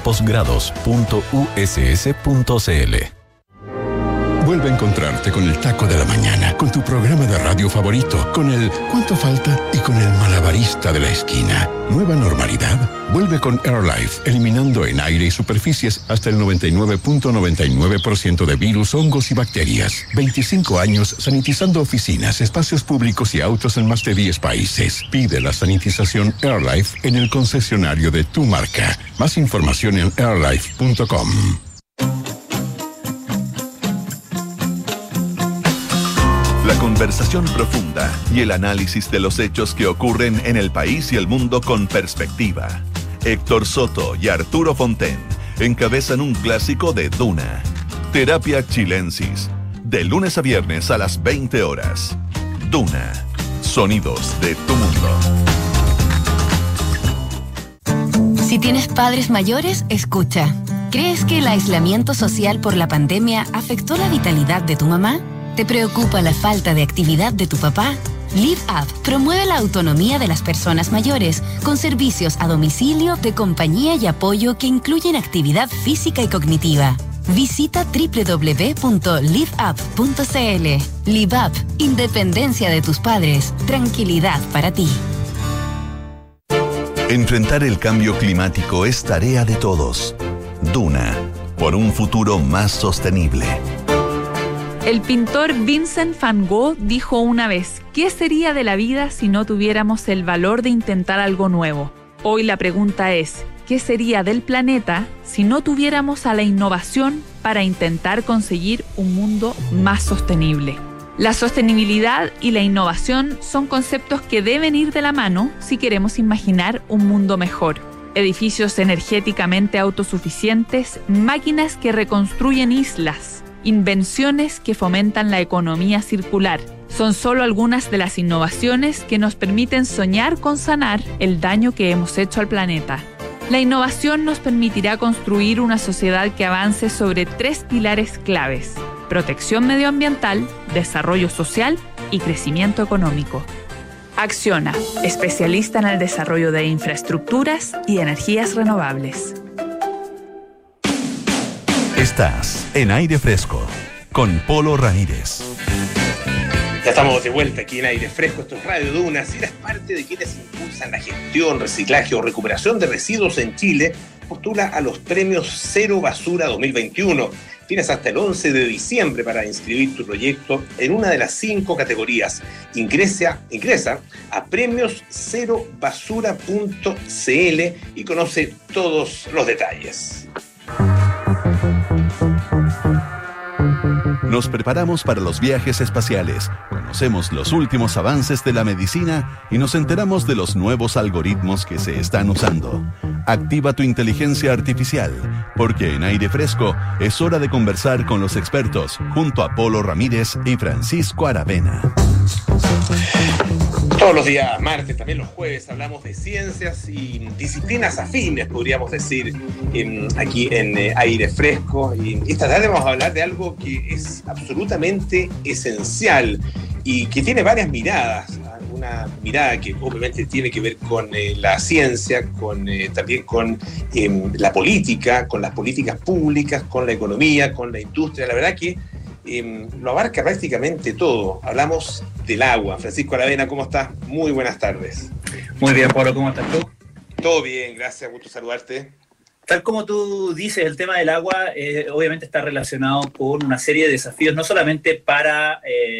posgrados.uss.cl. Vuelve a encontrarte con el taco de la mañana, con tu programa de radio favorito, con el ¿cuánto falta? Y con el malabarista de la esquina. ¿Nueva normalidad? Vuelve con AirLife, eliminando en aire y superficies hasta el 99,99% de virus, hongos y bacterias. 25 años sanitizando oficinas, espacios públicos y autos en más de 10 países. Pide la sanitización AirLife en el concesionario de tu marca. Más información en airlife.com. La conversación profunda y el análisis de los hechos que ocurren en el país y el mundo con perspectiva. Héctor Soto y Arturo Fonten encabezan un clásico de Duna. Terapia Chilensis. De lunes a viernes a las 20 horas. Duna. Sonidos de tu mundo. Si tienes padres mayores, escucha. ¿Crees que el aislamiento social por la pandemia afectó la vitalidad de tu mamá? ¿Te preocupa la falta de actividad de tu papá? Live Up promueve la autonomía de las personas mayores con servicios a domicilio de compañía y apoyo que incluyen actividad física y cognitiva. Visita www.liveup.cl. Live Up, independencia de tus padres, tranquilidad para ti. Enfrentar el cambio climático es tarea de todos. Duna, por un futuro más sostenible. El pintor Vincent van Gogh dijo una vez: ¿qué sería de la vida si no tuviéramos el valor de intentar algo nuevo? Hoy la pregunta es: ¿qué sería del planeta si no tuviéramos a la innovación para intentar conseguir un mundo más sostenible? La sostenibilidad y la innovación son conceptos que deben ir de la mano si queremos imaginar un mundo mejor. Edificios energéticamente autosuficientes, máquinas que reconstruyen islas, invenciones que fomentan la economía circular. Son solo algunas de las innovaciones que nos permiten soñar con sanar el daño que hemos hecho al planeta. La innovación nos permitirá construir una sociedad que avance sobre 3 pilares claves: protección medioambiental, desarrollo social y crecimiento económico. Acciona, especialista en el desarrollo de infraestructuras y energías renovables. Estás en Aire Fresco con Polo Ramírez. Ya estamos de vuelta aquí en Aire Fresco. Esto es Radio Duna. Si eres parte de quienes impulsan la gestión, reciclaje o recuperación de residuos en Chile, postula a los premios Cero Basura 2021. Tienes hasta el 11 de diciembre para inscribir tu proyecto en una de las 5 categorías. Ingresa a premioscerobasura.cl y conoce todos los detalles. Nos preparamos para los viajes espaciales, conocemos los últimos avances de la medicina y nos enteramos de los nuevos algoritmos que se están usando. Activa tu inteligencia artificial, porque en Aire Fresco es hora de conversar con los expertos, junto a Polo Ramírez y Francisco Aravena. Todos los días martes, también los jueves, hablamos de ciencias y disciplinas afines, podríamos decir, aquí en Aire Fresco. Y esta tarde vamos a hablar de algo que es absolutamente esencial y que tiene varias miradas. Una mirada que obviamente tiene que ver con la ciencia, también con la política, con las políticas públicas, con la economía, con la industria. La verdad que lo abarca prácticamente todo. Hablamos del agua. Francisco Aravena, ¿cómo estás? Muy buenas tardes. Muy bien, Pablo, ¿cómo estás tú? Todo bien, gracias, gusto saludarte. Tal como tú dices, el tema del agua obviamente está relacionado con una serie de desafíos, no solamente para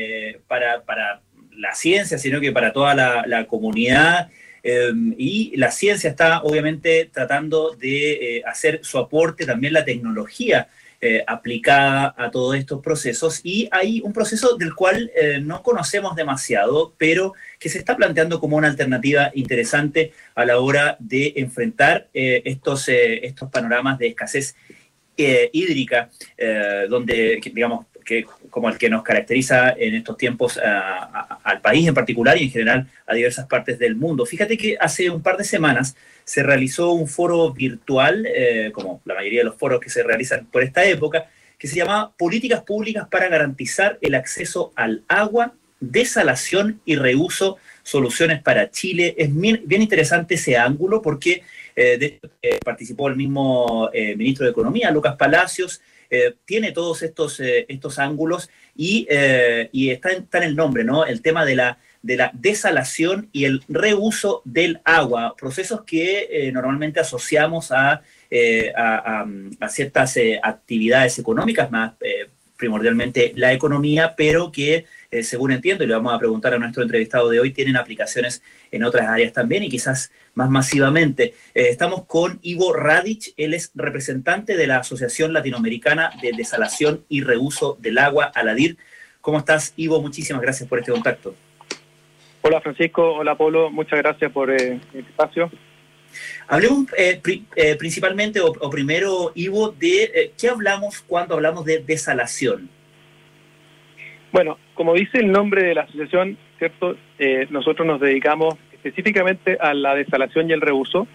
la ciencia, sino que para toda la comunidad. Y la ciencia está obviamente tratando de hacer su aporte, también la tecnología aplicada a todos estos procesos. Y hay un proceso del cual no conocemos demasiado, pero que se está planteando como una alternativa interesante a la hora de enfrentar estos panoramas de escasez hídrica, donde, digamos, que como el que nos caracteriza en estos tiempos al país en particular y en general a diversas partes del mundo. Fíjate que hace un par de semanas se realizó un foro virtual, como la mayoría de los foros que se realizan por esta época, que se llamaba Políticas Públicas para garantizar el acceso al agua, desalación y reuso, soluciones para Chile. Es bien interesante ese ángulo porque participó el mismo ministro de Economía, Lucas Palacios. Tiene todos estos ángulos y está en el nombre, ¿no? El tema de la desalación y el reuso del agua, procesos que normalmente asociamos a ciertas actividades económicas, más primordialmente la economía, pero que, según entiendo, y le vamos a preguntar a nuestro entrevistado de hoy, tienen aplicaciones en otras áreas también y quizás más masivamente. Estamos con Ivo Radic, él es representante de la Asociación Latinoamericana de Desalación y Reuso del Agua, ALADIR. ¿Cómo estás, Ivo? Muchísimas gracias por este contacto. Hola, Francisco. Hola, Polo. Muchas gracias por el espacio. Hablemos principalmente, o primero, Ivo, de qué hablamos cuando hablamos de desalación. Bueno, como dice el nombre de la asociación, ¿cierto? Nosotros nos dedicamos específicamente a la desalación y el reuso,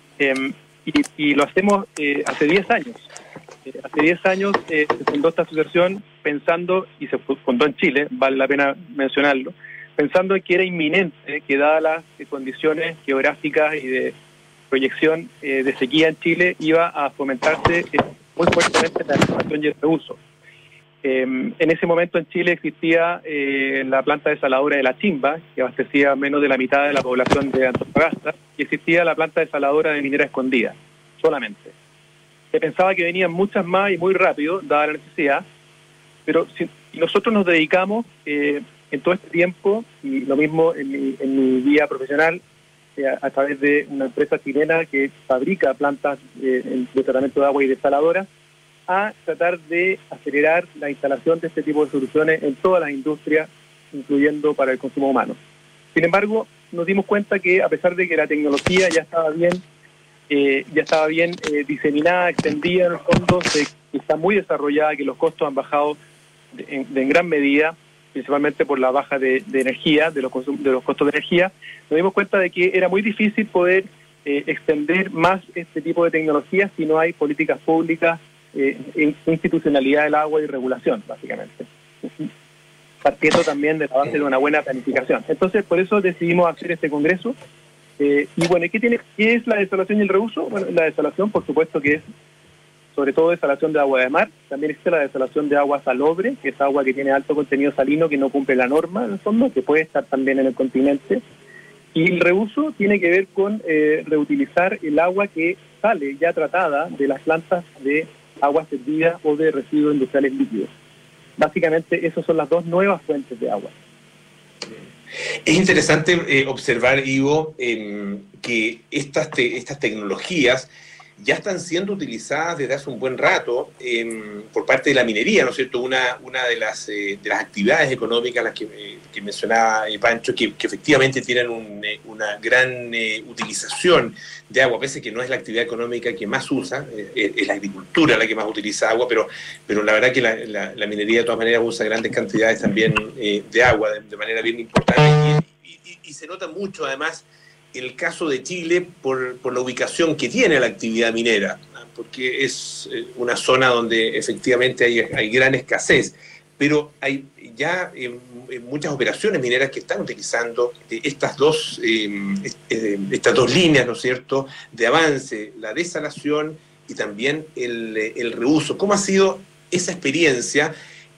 y lo hacemos hace 10 años. Hace 10 años se fundó esta asociación pensando, y se fundó en Chile, vale la pena mencionarlo, pensando que era inminente que dadas las condiciones geográficas y de proyección de sequía en Chile, iba a fomentarse muy fuertemente la desalación y el reuso. En ese momento en Chile existía la planta desaladora de La Chimba, que abastecía menos de la mitad de la población de Antofagasta, y existía la planta desaladora de Minera Escondida, solamente. Se pensaba que venían muchas más y muy rápido, dada la necesidad, pero si nosotros nos dedicamos en todo este tiempo, y lo mismo en mi vida profesional, a través de una empresa chilena que fabrica plantas de tratamiento de agua y desaladoras, a tratar de acelerar la instalación de este tipo de soluciones en todas las industrias, incluyendo para el consumo humano. Sin embargo, nos dimos cuenta que a pesar de que la tecnología ya estaba bien diseminada, extendida en el fondo, que está muy desarrollada, que los costos han bajado en gran medida, principalmente por la baja de energía, de los costos de energía, nos dimos cuenta de que era muy difícil poder extender más este tipo de tecnologías si no hay políticas públicas, institucionalidad del agua y regulación, básicamente. Partiendo también de la base de una buena planificación. Entonces, por eso decidimos hacer este congreso. Y bueno, ¿qué es la desalación y el reuso? Bueno, la desalación, por supuesto, que es sobre todo desalación de agua de mar. También existe la desalación de agua salobre, que es agua que tiene alto contenido salino, que no cumple la norma, en el fondo, que puede estar también en el continente. Y el reuso tiene que ver con reutilizar el agua que sale ya tratada de las plantas de agua servida o de residuos industriales líquidos. Básicamente, esas son las dos nuevas fuentes de agua. Es interesante observar, Ivo, que estas tecnologías ya están siendo utilizadas desde hace un buen rato por parte de la minería, ¿no es cierto? Una de las actividades económicas, las que mencionaba Pancho, que efectivamente tienen una gran utilización de agua, pese que no es la actividad económica que más usa, es la agricultura la que más utiliza agua, pero la verdad que la minería de todas maneras usa grandes cantidades también de agua de manera bien importante y se nota mucho además el caso de Chile por la ubicación que tiene la actividad minera, ¿no? Porque es una zona donde efectivamente hay gran escasez, pero hay ya muchas operaciones mineras que están utilizando estas dos líneas, ¿no es cierto?, de avance, la desalación y también el reuso. ¿Cómo ha sido esa experiencia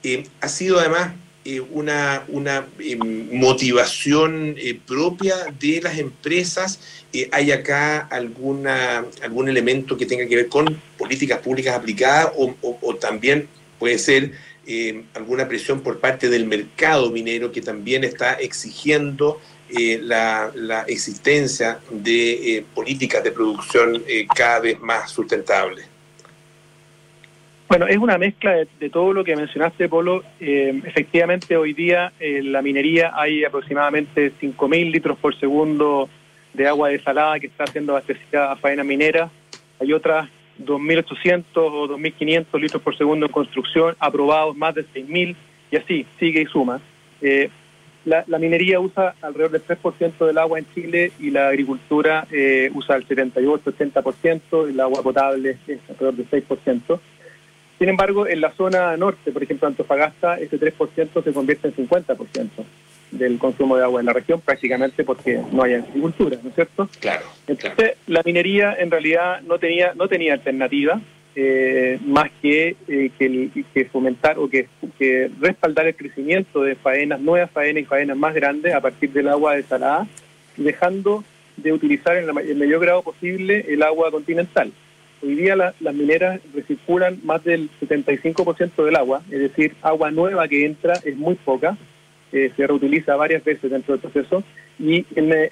ha sido además una motivación propia de las empresas. ¿Hay acá algún elemento que tenga que ver con políticas públicas aplicadas o también puede ser alguna presión por parte del mercado minero que también está exigiendo la existencia de políticas de producción cada vez más sustentables? Bueno, es una mezcla de todo lo que mencionaste, Polo. Efectivamente, hoy día en la minería hay aproximadamente 5.000 litros por segundo de agua desalada que está siendo abastecida a faena minera. Hay otras 2.800 o 2.500 litros por segundo en construcción, aprobados más de 6.000, y así, sigue y suma. La minería usa alrededor del 3% del agua en Chile y la agricultura usa el 78-80%, el agua potable es alrededor del 6%. Sin embargo, en la zona norte, por ejemplo, Antofagasta, ese 3% se convierte en 50% del consumo de agua en la región, prácticamente porque no hay agricultura, ¿no es cierto? Claro. Entonces, la minería en realidad no tenía alternativa más que fomentar o que respaldar el crecimiento de faenas, nuevas faenas y faenas más grandes a partir del agua desalada, dejando de utilizar en el mayor grado posible el agua continental. Hoy día las mineras recirculan más del 75% del agua, es decir, agua nueva que entra es muy poca, se reutiliza varias veces dentro del proceso, y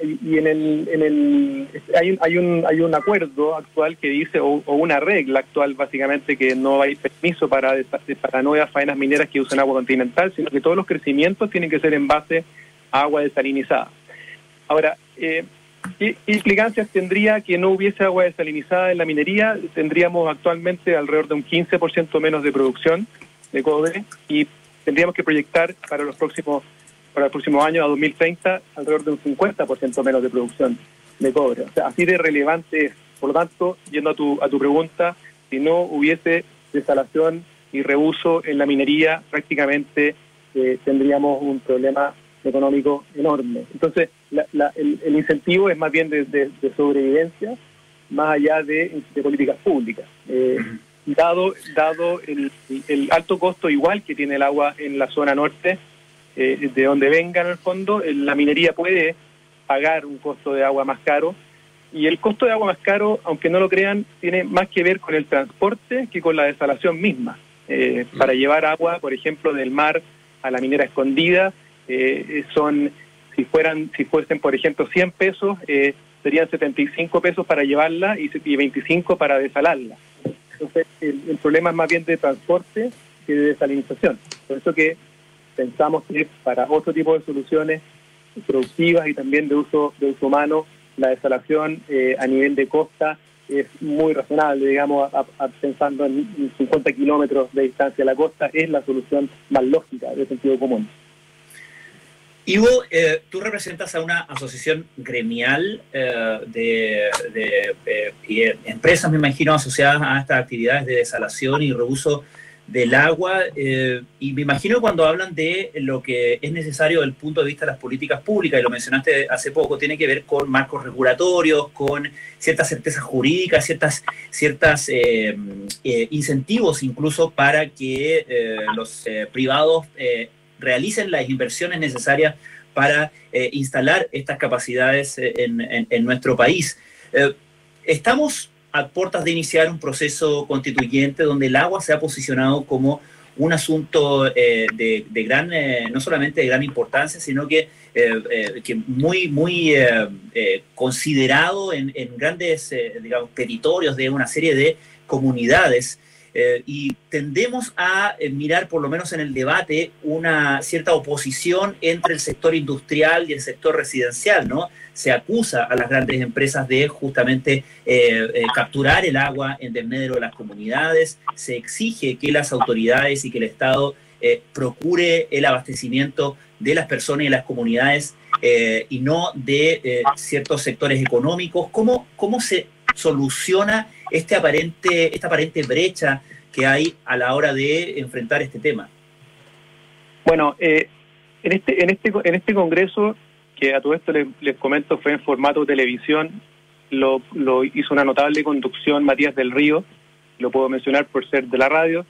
hay un acuerdo actual que dice, o una regla actual básicamente, que no hay permiso para nuevas faenas mineras que usen agua continental, sino que todos los crecimientos tienen que ser en base a agua desalinizada. Ahora, ¿qué implicancias tendría que no hubiese agua desalinizada en la minería? Tendríamos actualmente alrededor de un 15% menos de producción de cobre y tendríamos que proyectar para el próximo año, a 2030, alrededor de un 50% menos de producción de cobre. O sea, así de relevante es. Por lo tanto, yendo a tu pregunta, si no hubiese desalación y reuso en la minería, prácticamente tendríamos un problema económico enorme. Entonces, el incentivo es más bien de sobrevivencia, más allá de políticas públicas. Dado el alto costo igual que tiene el agua en la zona norte, de donde venga en el fondo, la minería puede pagar un costo de agua más caro, y el costo de agua más caro, aunque no lo crean, tiene más que ver con el transporte que con la desalación misma. Para llevar agua, por ejemplo, del mar a la minera escondida, si fuesen, por ejemplo, 100 pesos, serían 75 pesos para llevarla y 25 para desalarla. Entonces, el problema es más bien de transporte que de desalinización. Por eso que pensamos que para otro tipo de soluciones productivas y también de uso humano, la desalación a nivel de costa es muy razonable, digamos, pensando en 50 kilómetros de distancia a la costa, es la solución más lógica de sentido común. Ivo, tú representas a una asociación gremial de empresas, me imagino, asociadas a estas actividades de desalación y reuso del agua, y me imagino cuando hablan de lo que es necesario desde el punto de vista de las políticas públicas, y lo mencionaste hace poco, tiene que ver con marcos regulatorios, con ciertas certezas jurídicas, ciertas incentivos incluso para que los privados realicen las inversiones necesarias para instalar estas capacidades en nuestro país. Estamos a puertas de iniciar un proceso constituyente donde el agua se ha posicionado como un asunto de gran, no solamente de gran importancia, sino que muy considerado en grandes, digamos, territorios de una serie de comunidades. Y tendemos a mirar, por lo menos en el debate, una cierta oposición entre el sector industrial y el sector residencial, ¿no? Se acusa a las grandes empresas de justamente capturar el agua en desmedro de las comunidades, se exige que las autoridades y que el Estado procure el abastecimiento de las personas y de las comunidades y no de ciertos sectores económicos. ¿Cómo se soluciona esta aparente brecha que hay a la hora de enfrentar este tema? Bueno, en este congreso, que a todo esto les comento fue en formato televisión, lo hizo una notable conducción Matías del Río, lo puedo mencionar por ser de la radio,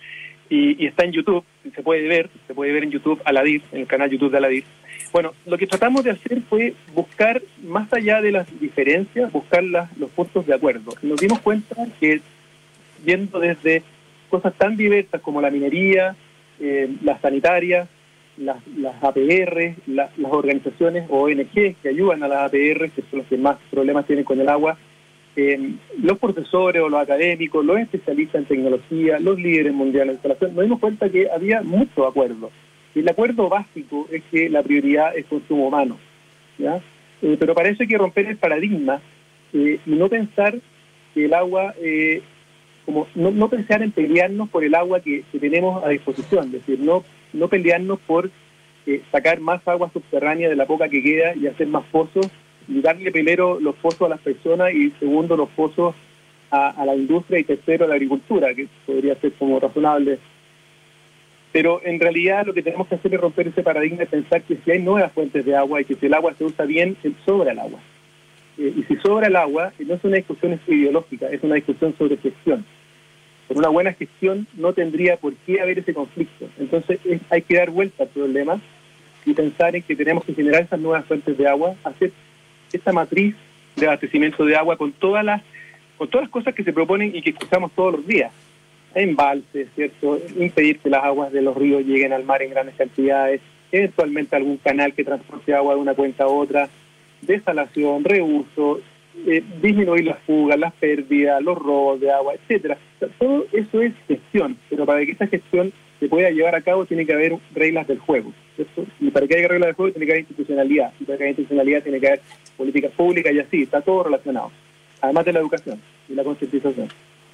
y está en YouTube, se puede ver en YouTube Aladir, en el canal YouTube de Aladir. Bueno, lo que tratamos de hacer fue buscar, más allá de las diferencias, buscar los puntos de acuerdo. Y nos dimos cuenta que, viendo desde cosas tan diversas como la minería, las sanitarias, las APR, las organizaciones o ONG que ayudan a las APR, que son los que más problemas tienen con el agua, los profesores o los académicos, los especialistas en tecnología, los líderes mundiales de instalación, nos dimos cuenta que había mucho acuerdo. Y el acuerdo básico es que la prioridad es consumo humano, ¿ya? Pero para eso hay que romper el paradigma y no pensar que el agua, como no pensar en pelearnos por el agua que tenemos a disposición, es decir, no pelearnos por sacar más agua subterránea de la poca que queda y hacer más pozos, y darle primero los pozos a las personas y segundo los pozos a la industria y tercero a la agricultura, que podría ser como razonable. Pero en realidad lo que tenemos que hacer es romper ese paradigma de pensar que si hay nuevas fuentes de agua y que si el agua se usa bien, sobra el agua. Y si sobra el agua, no es una discusión ideológica, es una discusión sobre gestión. Con una buena gestión no tendría por qué haber ese conflicto. Entonces hay que dar vuelta al problema y pensar en que tenemos que generar esas nuevas fuentes de agua, hacer esta matriz de abastecimiento de agua con todas las cosas que se proponen y que escuchamos todos los días. Embalses, ¿cierto? Impedir que las aguas de los ríos lleguen al mar en grandes cantidades, eventualmente algún canal que transporte agua de una cuenca a otra, desalación, reuso, disminuir las fugas, las pérdidas, los robos de agua, etcétera. Todo eso es gestión, pero para que esa gestión se pueda llevar a cabo tiene que haber reglas del juego, ¿cierto? Y para que haya reglas del juego tiene que haber institucionalidad, y para que haya institucionalidad tiene que haber políticas públicas y así, está todo relacionado, además de la educación y la concientización.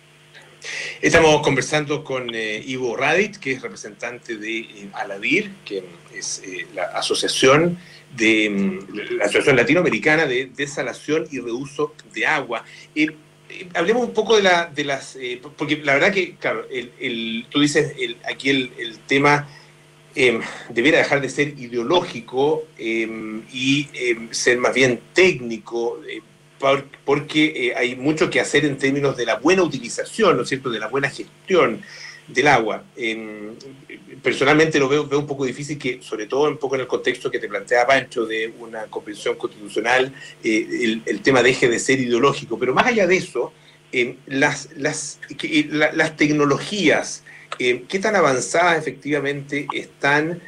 Estamos conversando con Ivo Radit, que es representante de Aladir, que es la asociación latinoamericana de desalación y reuso de agua. Hablemos un poco de las... porque la verdad que, claro, tú dices aquí el tema debiera dejar de ser ideológico y ser más bien técnico, porque hay mucho que hacer en términos de la buena utilización, ¿no es cierto?, de la buena gestión del agua. Personalmente lo veo un poco difícil, que sobre todo un poco en el contexto que te plantea Pancho de una convención constitucional, el tema deje de ser ideológico. Pero más allá de eso, las tecnologías, ¿qué tan avanzadas efectivamente están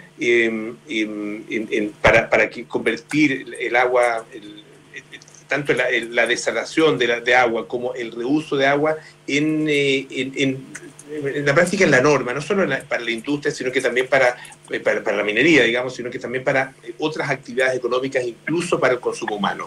para convertir el agua, tanto la desalación de agua como el reuso de agua en la práctica, en la norma, no solo para la industria, sino que también para la minería, digamos, sino que también para otras actividades económicas, incluso para el consumo humano?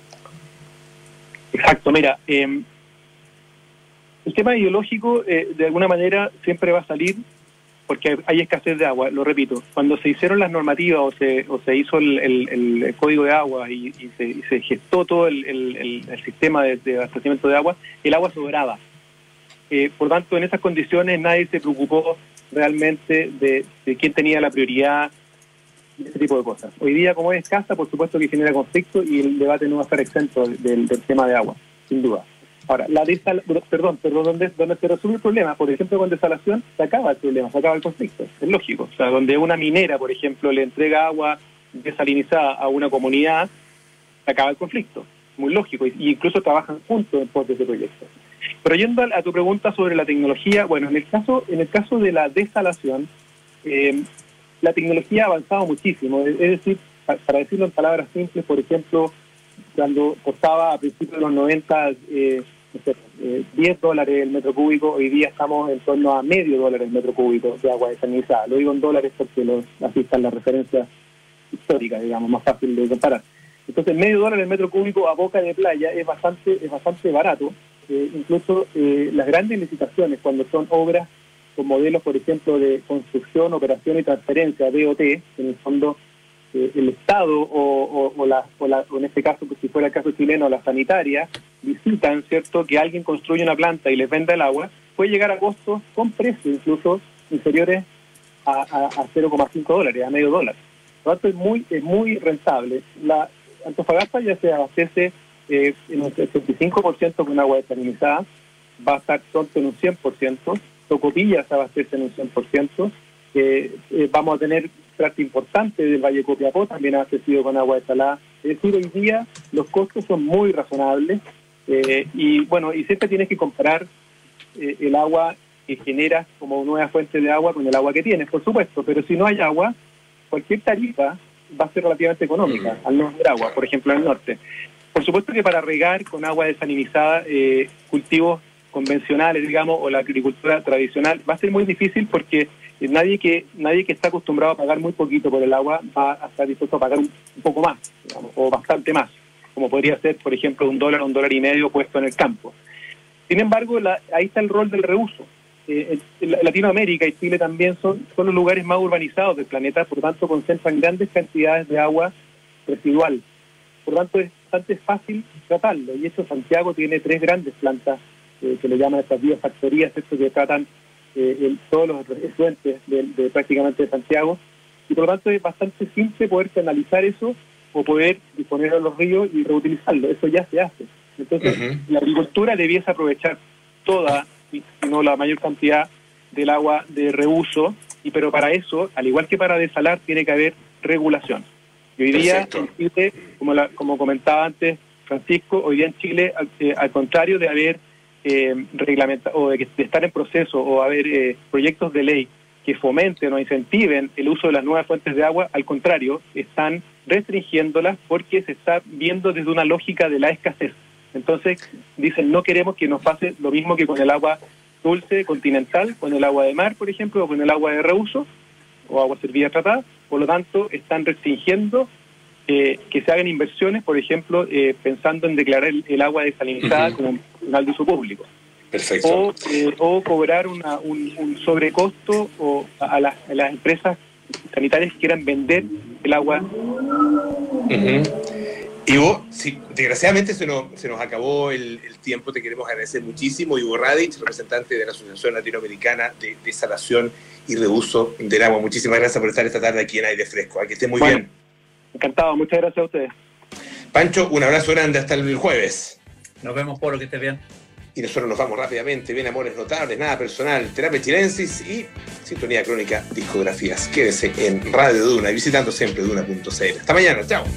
Exacto, mira, el tema ideológico de alguna manera siempre va a salir porque hay escasez de agua, lo repito. Cuando se hicieron las normativas o se hizo el código de agua y se gestó todo el sistema de abastecimiento de agua, el agua sobraba. Por tanto, en esas condiciones nadie se preocupó realmente de quién tenía la prioridad, de ese tipo de cosas. Hoy día, como es escasa, por supuesto que genera conflicto y el debate no va a estar exento del tema de agua, sin duda. Ahora, donde se resuelve el problema, por ejemplo, con desalación, se acaba el problema, se acaba el conflicto, es lógico. O sea, donde una minera, por ejemplo, le entrega agua desalinizada a una comunidad, se acaba el conflicto, muy lógico, y incluso trabajan juntos en pos de ese proyecto. Pero yendo a tu pregunta sobre la tecnología, bueno, en el caso de la desalación, la tecnología ha avanzado muchísimo, es decir, para decirlo en palabras simples, por ejemplo, cuando costaba a principios de los 90 $10 el metro cúbico, hoy día estamos en torno a $0.50 el metro cúbico de agua desalinizada. Lo digo en dólares porque así están las referencias históricas, digamos, más fácil de comparar. Entonces, $0.50 el metro cúbico a boca de playa es bastante barato. Incluso las grandes licitaciones, cuando son obras con modelos, por ejemplo, de construcción, operación y transferencia, BOT, en el fondo el Estado o en este caso, pues, si fuera el caso chileno, la sanitaria, visitan, ¿cierto?, que alguien construye una planta y les venda el agua, puede llegar a costos con precios incluso inferiores a $0.50, a $0.50. Por lo tanto, es muy rentable. La Antofagasta ya se abastece en un 75% con agua desalinizada, va a estar pronto en un 100%, Tocopilla se abastece en un 100%. Vamos a tener parte importante del Valle Copiapó, también abastecido con agua desalada. Es decir, hoy día los costos son muy razonables y siempre tienes que comparar el agua que generas como nueva fuente de agua con el agua que tienes, por supuesto, pero si no hay agua, cualquier tarifa va a ser relativamente económica al no haber agua, por ejemplo en el norte. Por supuesto que para regar con agua desalinizada cultivos convencionales, digamos, o la agricultura tradicional, va a ser muy difícil porque nadie que está acostumbrado a pagar muy poquito por el agua va a estar dispuesto a pagar un poco más, digamos, o bastante más, como podría ser, por ejemplo, $1, $1.50 puesto en el campo. Sin embargo, ahí está el rol del reuso. Latinoamérica y Chile también son los lugares más urbanizados del planeta, por lo tanto concentran grandes cantidades de agua residual. Por lo tanto, es bastante fácil tratarlo. Y eso, Santiago tiene 3 grandes plantas que le llaman estas biofactorías, que tratan todos los efluentes de prácticamente de Santiago. Y por lo tanto es bastante simple poder canalizar eso o poder disponer a los ríos y reutilizarlo. Eso ya se hace. Entonces, la agricultura debiese aprovechar toda, si no la mayor cantidad del agua de reuso, pero para eso, al igual que para desalar, tiene que haber regulación. Y hoy día en Chile, como comentaba antes Francisco, hoy día en Chile, al contrario de haber reglamentado o de estar en proceso o haber proyectos de ley que fomenten o incentiven el uso de las nuevas fuentes de agua, al contrario, están restringiéndolas porque se está viendo desde una lógica de la escasez. Entonces, dicen, no queremos que nos pase lo mismo que con el agua dulce continental, con el agua de mar, por ejemplo, o con el agua de reuso, o agua servida tratada. Por lo tanto, están restringiendo que se hagan inversiones, por ejemplo, pensando en declarar el agua desalinizada como un de uso público. Perfecto. O cobrar un sobrecosto a las empresas sanitarias que quieran vender el agua. Ivo, sí, desgraciadamente se nos acabó el tiempo, te queremos agradecer muchísimo. Ivo Radich, representante de la Asociación Latinoamericana de Desalación y Reuso del Agua. Muchísimas gracias por estar esta tarde aquí en Aire Fresco. Que esté muy bien. Encantado, muchas gracias a ustedes. Pancho, un abrazo grande hasta el jueves. Nos vemos, Polo, que estés bien. Y nosotros nos vamos rápidamente. Bien, Amores Notables, Nada Personal, Terapia Chilensis y Sintonía Crónica Discografías. Quédese en Radio Duna y visitando siempre duna.cl. Hasta mañana, chao.